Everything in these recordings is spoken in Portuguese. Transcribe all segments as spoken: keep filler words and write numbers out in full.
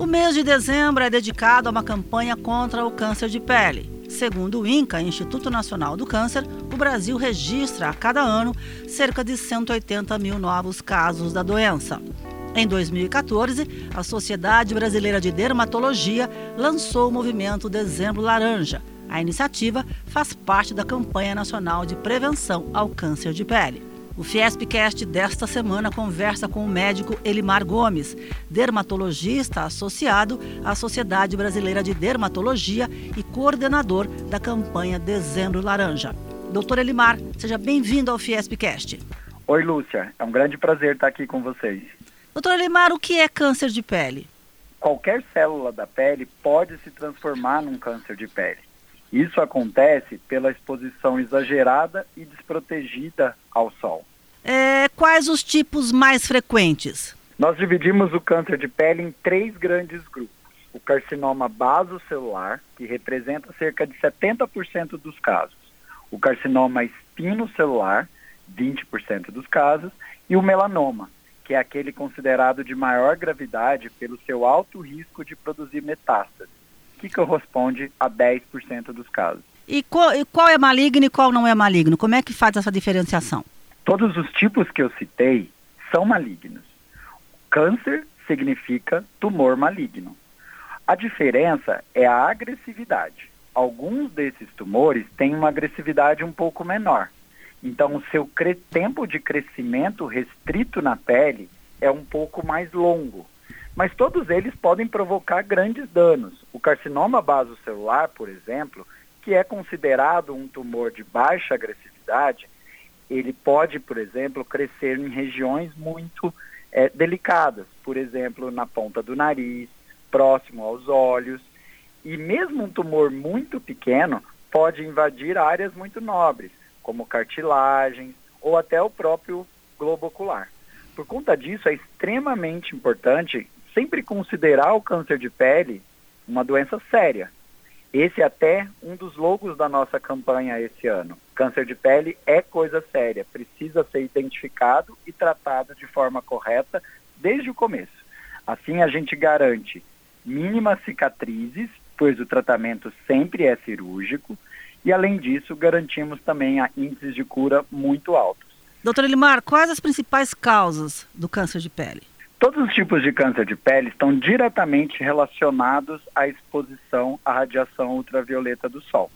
O mês de dezembro é dedicado a uma campanha contra o câncer de pele. Segundo o INCA, Instituto Nacional do Câncer, o Brasil registra a cada ano cerca de cento e oitenta mil novos casos da doença. Em dois mil e quatorze, a Sociedade Brasileira de Dermatologia lançou o movimento Dezembro Laranja. A iniciativa faz parte da campanha nacional de prevenção ao câncer de pele. O Fiespcast desta semana conversa com o médico Elimar Gomes, dermatologista associado à Sociedade Brasileira de Dermatologia e coordenador da campanha Dezembro Laranja. Doutor Elimar, seja bem-vindo ao Fiespcast. Oi, Lúcia. É um grande prazer estar aqui com vocês. Doutor Elimar, o que é câncer de pele? Qualquer célula da pele pode se transformar num câncer de pele. Isso acontece pela exposição exagerada e desprotegida ao sol. É, quais os tipos mais frequentes? Nós dividimos o câncer de pele em três grandes grupos. O carcinoma basocelular, que representa cerca de setenta por cento dos casos. O carcinoma espinocelular, vinte por cento dos casos. E o melanoma, que é aquele considerado de maior gravidade pelo seu alto risco de produzir metástase, que corresponde a dez por cento dos casos. E qual, e qual é maligno e qual não é maligno? Como é que faz essa diferenciação? Todos os tipos que eu citei são malignos. Câncer significa tumor maligno. A diferença é a agressividade. Alguns desses tumores têm uma agressividade um pouco menor. Então, o seu cre- tempo de crescimento restrito na pele é um pouco mais longo. Mas todos eles podem provocar grandes danos. O carcinoma basocelular, por exemplo, que é considerado um tumor de baixa agressividade, ele pode, por exemplo, crescer em regiões muito é, delicadas, por exemplo, na ponta do nariz, próximo aos olhos. E mesmo um tumor muito pequeno pode invadir áreas muito nobres, como cartilagens ou até o próprio globo ocular. Por conta disso, é extremamente importante sempre considerar o câncer de pele uma doença séria. Esse é até um dos logos da nossa campanha esse ano. Câncer de pele é coisa séria, precisa ser identificado e tratado de forma correta desde o começo. Assim a gente garante mínimas cicatrizes, pois o tratamento sempre é cirúrgico, e além disso garantimos também a índices de cura muito altos. Doutor Elimar, quais as principais causas do câncer de pele? Todos os tipos de câncer de pele estão diretamente relacionados à exposição à radiação ultravioleta do sol.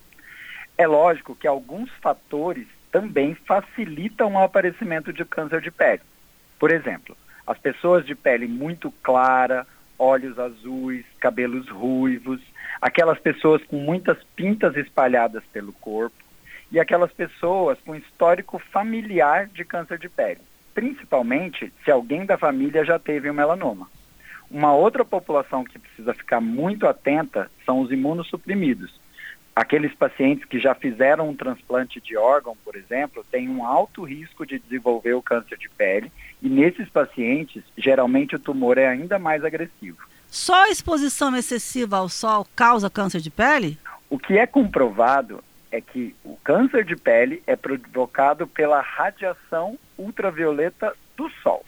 É lógico que alguns fatores também facilitam o aparecimento de câncer de pele. Por exemplo, as pessoas de pele muito clara, olhos azuis, cabelos ruivos, aquelas pessoas com muitas pintas espalhadas pelo corpo e aquelas pessoas com histórico familiar de câncer de pele. Principalmente se alguém da família já teve um melanoma. Uma outra população que precisa ficar muito atenta são os imunossuprimidos. Aqueles pacientes que já fizeram um transplante de órgão, por exemplo, têm um alto risco de desenvolver o câncer de pele e nesses pacientes, geralmente o tumor é ainda mais agressivo. Só a exposição excessiva ao sol causa câncer de pele? O que é comprovado é que o câncer de pele é provocado pela radiação ultravioleta do sol.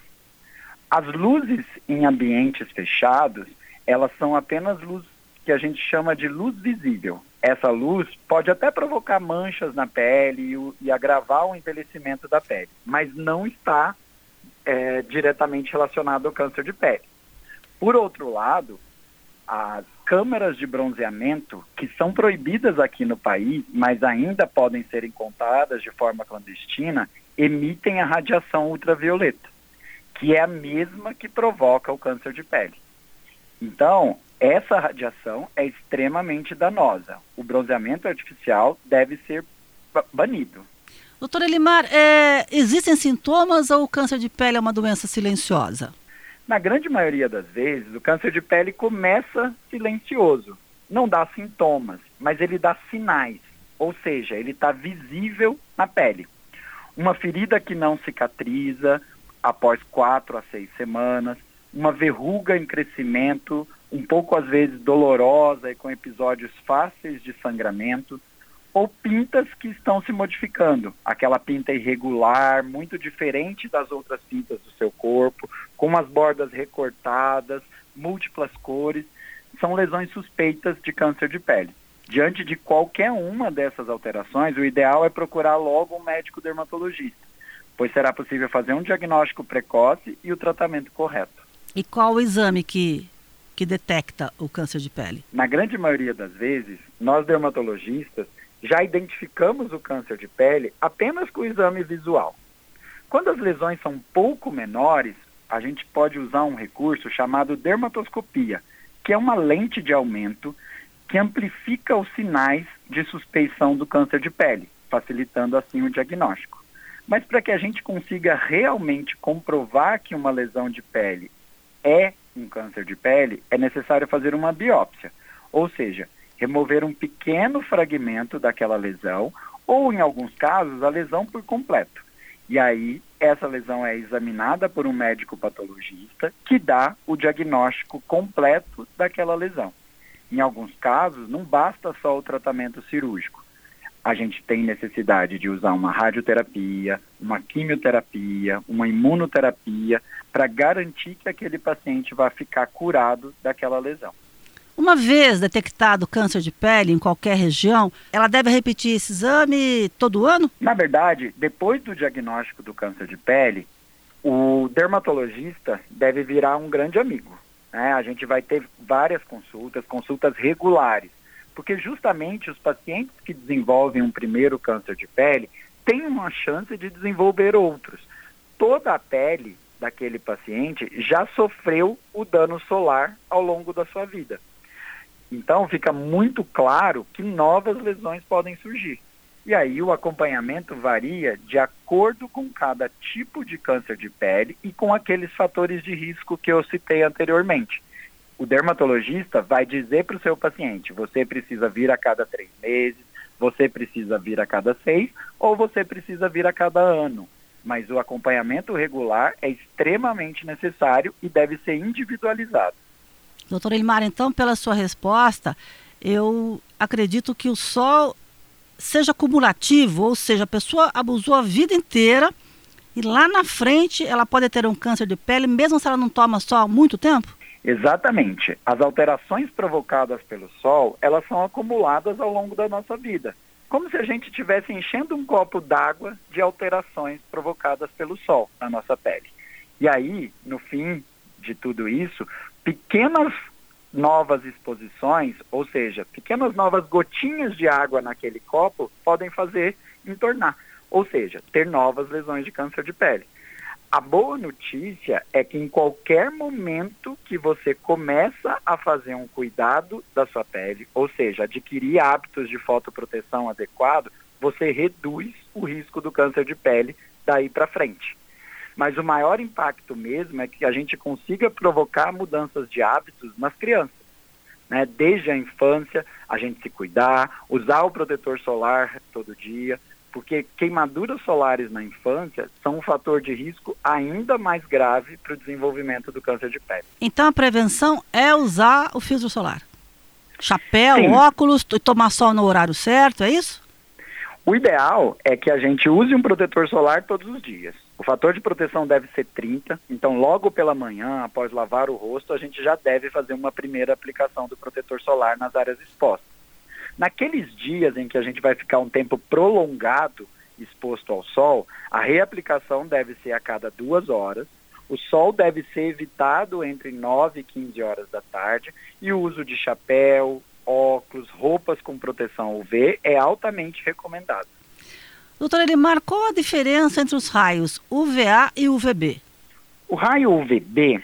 As luzes em ambientes fechados, elas são apenas luz que a gente chama de luz visível. Essa luz pode até provocar manchas na pele e, e agravar o envelhecimento da pele, mas não está é, diretamente relacionado ao câncer de pele. Por outro lado, as câmeras de bronzeamento, que são proibidas aqui no país, mas ainda podem ser encontradas de forma clandestina, emitem a radiação ultravioleta, que é a mesma que provoca o câncer de pele. Então, essa radiação é extremamente danosa. O bronzeamento artificial deve ser banido. Doutor Elimar, é, existem sintomas ou o câncer de pele é uma doença silenciosa? Na grande maioria das vezes, o câncer de pele começa silencioso. Não dá sintomas, mas ele dá sinais. Ou seja, ele está visível na pele. Uma ferida que não cicatriza após quatro a seis semanas, uma verruga em crescimento, um pouco às vezes dolorosa e com episódios fáceis de sangramento, ou pintas que estão se modificando. Aquela pinta irregular, muito diferente das outras pintas do seu corpo, com as bordas recortadas, múltiplas cores, são lesões suspeitas de câncer de pele. Diante de qualquer uma dessas alterações, o ideal é procurar logo um médico dermatologista, pois será possível fazer um diagnóstico precoce e o tratamento correto. E qual o exame que, que detecta o câncer de pele? Na grande maioria das vezes, nós dermatologistas já identificamos o câncer de pele apenas com o exame visual. Quando as lesões são um pouco menores, a gente pode usar um recurso chamado dermatoscopia, que é uma lente de aumento que amplifica os sinais de suspeição do câncer de pele, facilitando assim o diagnóstico. Mas para que a gente consiga realmente comprovar que uma lesão de pele é um câncer de pele, é necessário fazer uma biópsia, ou seja, remover um pequeno fragmento daquela lesão, ou em alguns casos, a lesão por completo. E aí, essa lesão é examinada por um médico patologista que dá o diagnóstico completo daquela lesão. Em alguns casos, não basta só o tratamento cirúrgico. A gente tem necessidade de usar uma radioterapia, uma quimioterapia, uma imunoterapia, para garantir que aquele paciente vai ficar curado daquela lesão. Uma vez detectado câncer de pele em qualquer região, ela deve repetir esse exame todo ano? Na verdade, depois do diagnóstico do câncer de pele, o dermatologista deve virar um grande amigo. Né? A gente vai ter várias consultas, consultas regulares, porque justamente os pacientes que desenvolvem um primeiro câncer de pele têm uma chance de desenvolver outros. Toda a pele daquele paciente já sofreu o dano solar ao longo da sua vida. Então, fica muito claro que novas lesões podem surgir. E aí o acompanhamento varia de acordo com cada tipo de câncer de pele e com aqueles fatores de risco que eu citei anteriormente. O dermatologista vai dizer para o seu paciente, você precisa vir a cada três meses, você precisa vir a cada seis ou você precisa vir a cada ano. Mas o acompanhamento regular é extremamente necessário e deve ser individualizado. Doutora Elimar, então, pela sua resposta, eu acredito que o sol seja cumulativo, ou seja, a pessoa abusou a vida inteira e lá na frente ela pode ter um câncer de pele, mesmo se ela não toma sol há muito tempo? Exatamente. As alterações provocadas pelo sol, elas são acumuladas ao longo da nossa vida. Como se a gente estivesse enchendo um copo d'água de alterações provocadas pelo sol na nossa pele. E aí, no fim de tudo isso, pequenas novas exposições, ou seja, pequenas novas gotinhas de água naquele copo podem fazer entornar, ou seja, ter novas lesões de câncer de pele. A boa notícia é que em qualquer momento que você começa a fazer um cuidado da sua pele, ou seja, adquirir hábitos de fotoproteção adequado, você reduz o risco do câncer de pele daí para frente. Mas o maior impacto mesmo é que a gente consiga provocar mudanças de hábitos nas crianças, né? Desde a infância, a gente se cuidar, usar o protetor solar todo dia, porque queimaduras solares na infância são um fator de risco ainda mais grave para o desenvolvimento do câncer de pele. Então a prevenção é usar o filtro solar? Chapéu, Sim. Óculos, tomar sol no horário certo, é isso? O ideal é que a gente use um protetor solar todos os dias. O fator de proteção deve ser trinta, então logo pela manhã, após lavar o rosto, a gente já deve fazer uma primeira aplicação do protetor solar nas áreas expostas. Naqueles dias em que a gente vai ficar um tempo prolongado exposto ao sol, a reaplicação deve ser a cada duas horas, o sol deve ser evitado entre nove e quinze horas da tarde e o uso de chapéu, óculos, roupas com proteção U V é altamente recomendado. Doutora Elimar, qual a diferença entre os raios U V A e U V B? O raio U V B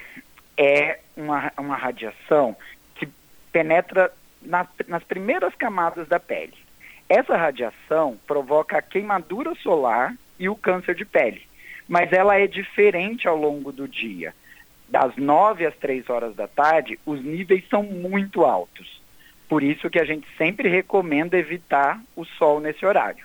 é uma, uma radiação que penetra na, nas primeiras camadas da pele. Essa radiação provoca a queimadura solar e o câncer de pele, mas ela é diferente ao longo do dia. Das nove às três horas da tarde, os níveis são muito altos. Por isso que a gente sempre recomenda evitar o sol nesse horário.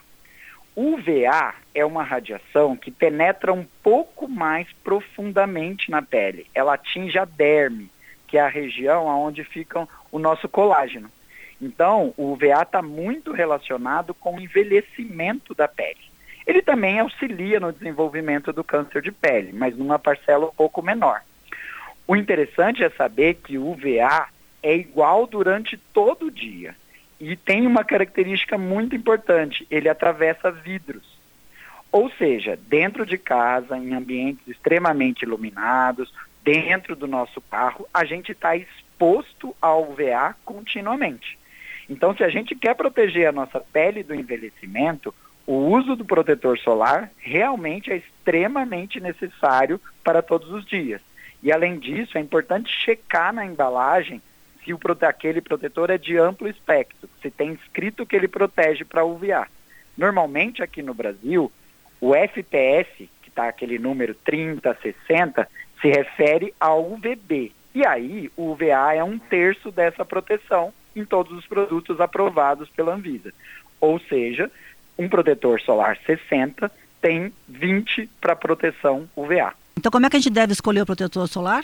U V A é uma radiação que penetra um pouco mais profundamente na pele. Ela atinge a derme, que é a região onde fica o nosso colágeno. Então, o U V A está muito relacionado com o envelhecimento da pele. Ele também auxilia no desenvolvimento do câncer de pele, mas numa parcela um pouco menor. O interessante é saber que o U V A é igual durante todo o dia e tem uma característica muito importante, ele atravessa vidros. Ou seja, dentro de casa, em ambientes extremamente iluminados, dentro do nosso carro, a gente está exposto ao U V A continuamente. Então, se a gente quer proteger a nossa pele do envelhecimento, o uso do protetor solar realmente é extremamente necessário para todos os dias. E, além disso, é importante checar na embalagem se o, aquele protetor é de amplo espectro, se tem escrito que ele protege para U V A. Normalmente, aqui no Brasil, o F P S, que está aquele número trinta, sessenta, se refere ao U V B. E aí, o U V A é um terço dessa proteção em todos os produtos aprovados pela Anvisa. Ou seja, um protetor solar sessenta tem vinte para proteção U V A. Então, como é que a gente deve escolher o protetor solar?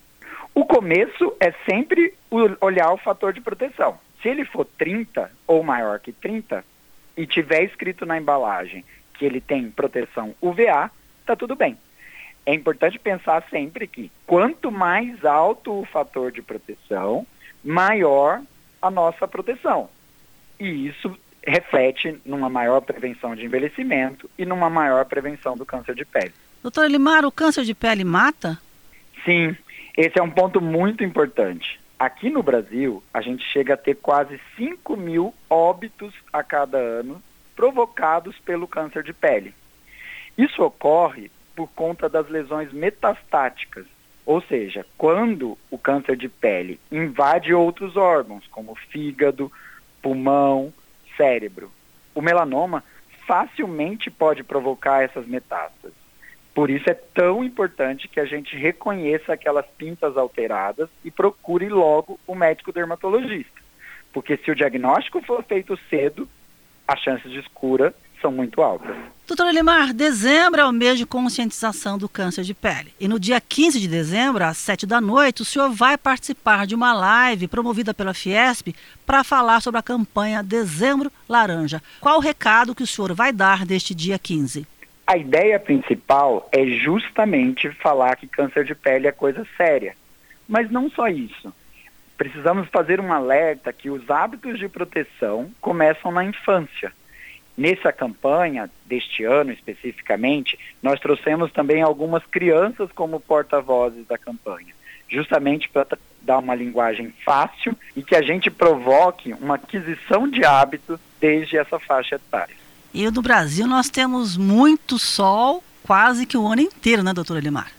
O começo é sempre olhar o fator de proteção. Se ele for trinta ou maior que trinta e tiver escrito na embalagem que ele tem proteção U V A, está tudo bem. É importante pensar sempre que quanto mais alto o fator de proteção, maior a nossa proteção. E isso reflete numa maior prevenção de envelhecimento e numa maior prevenção do câncer de pele. Doutor Elimar, o câncer de pele mata? Sim, esse é um ponto muito importante. Aqui no Brasil, a gente chega a ter quase cinco mil óbitos a cada ano provocados pelo câncer de pele. Isso ocorre por conta das lesões metastáticas, ou seja, quando o câncer de pele invade outros órgãos, como fígado, pulmão, cérebro. O melanoma facilmente pode provocar essas metástases. Por isso é tão importante que a gente reconheça aquelas pintas alteradas e procure logo o médico dermatologista. Porque se o diagnóstico for feito cedo, as chances de cura são muito altas. Doutor Elimar, dezembro é o mês de conscientização do câncer de pele. E no dia quinze de dezembro, às sete da noite, o senhor vai participar de uma live promovida pela Fiesp para falar sobre a campanha Dezembro Laranja. Qual o recado que o senhor vai dar deste dia quinze? A ideia principal é justamente falar que câncer de pele é coisa séria. Mas não só isso. Precisamos fazer um alerta que os hábitos de proteção começam na infância. Nessa campanha, deste ano especificamente, nós trouxemos também algumas crianças como porta-vozes da campanha, justamente para dar uma linguagem fácil e que a gente provoque uma aquisição de hábitos desde essa faixa etária. E no Brasil nós temos muito sol quase que o ano inteiro, né, doutor Elimar?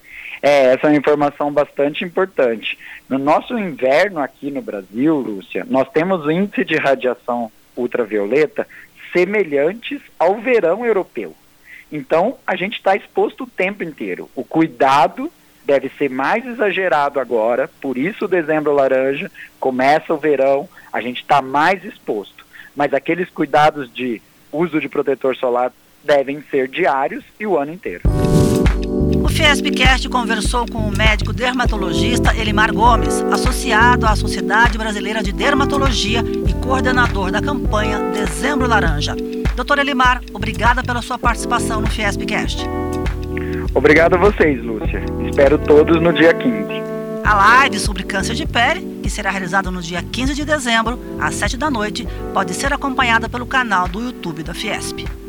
É, essa é uma informação bastante importante. No nosso inverno aqui no Brasil, Lúcia, nós temos o índice de radiação ultravioleta semelhantes ao verão europeu. Então, a gente está exposto o tempo inteiro. O cuidado deve ser mais exagerado agora, por isso o Dezembro Laranja, começa o verão, a gente está mais exposto. Mas aqueles cuidados de uso de protetor solar devem ser diários e o ano inteiro. O Fiespcast conversou com o médico dermatologista Elimar Gomes, associado à Sociedade Brasileira de Dermatologia e coordenador da campanha Dezembro Laranja. Doutor Elimar, obrigada pela sua participação no Fiespcast. Obrigado a vocês, Lúcia. Espero todos no dia quinze. A live sobre câncer de pele, que será realizada no dia quinze de dezembro, às sete da noite, pode ser acompanhada pelo canal do YouTube da Fiesp.